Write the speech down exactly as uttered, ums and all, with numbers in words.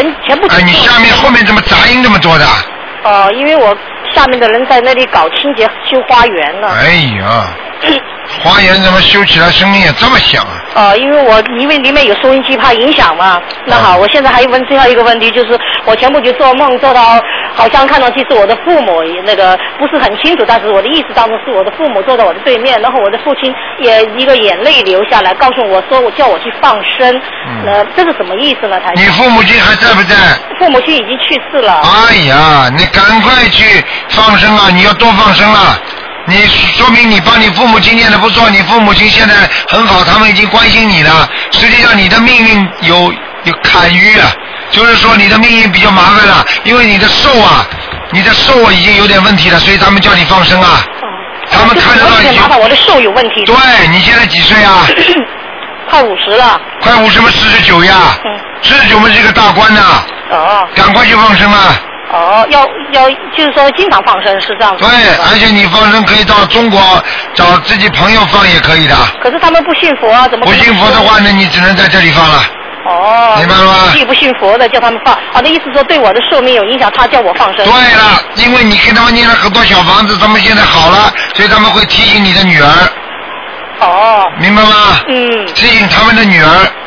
前前不久。 哎，你下面后面怎么杂音这么多的？ 哦、呃，因为我下面的人在那里搞清洁修花园了。 哎呀，花园怎么修起来声音也这么响啊？ 哦、呃，因为我因为里面有收音机，怕影响嘛。那好，我现在还问最后一个问题，就是我前不久做梦做到，好像看上去是我的父母，那个不是很清楚，但是我的意识当中是我的父母坐在我的对面，然后我的父亲也一个眼泪流下来，告诉我说我叫我去放生。嗯。呃，这是什么意思呢？台长？ 你父母亲还在不在？ 父母亲已经去世了。 哎呀，你赶快去放生啊！你要多放生了。你说明你帮你父母亲念的不错，你父母亲现在很好，他们已经关心你了。实际上你的命运有有坎迂了，就是说你的命运比较麻烦了，因为你的寿啊，你的寿啊已经有点问题了，所以他们叫你放生啊。 哦、 他们看得到你。 麻烦，我的寿有问题。 对，你现在几岁啊？ 快五十了。 快五十吗？四十九呀。嗯。四十九嘛是个大官呐、啊。 哦。 赶快去放生啊！ 哦，要要就是说经常放生是这样子。 对，而且你放生可以到中国找自己朋友放也可以的。 可是他们不信佛啊，怎么？ 不信佛的话呢，你只能在这里放了。 哦。 明白了吗？ 自己不信佛的叫他们放，哦，那意思说对我的寿命有影响，他叫我放生。 对了，因为你给他们念了很多小房子，他们现在好了，所以他们会提醒你的女儿。 哦。 明白吗？ 嗯。 提醒他们的女儿。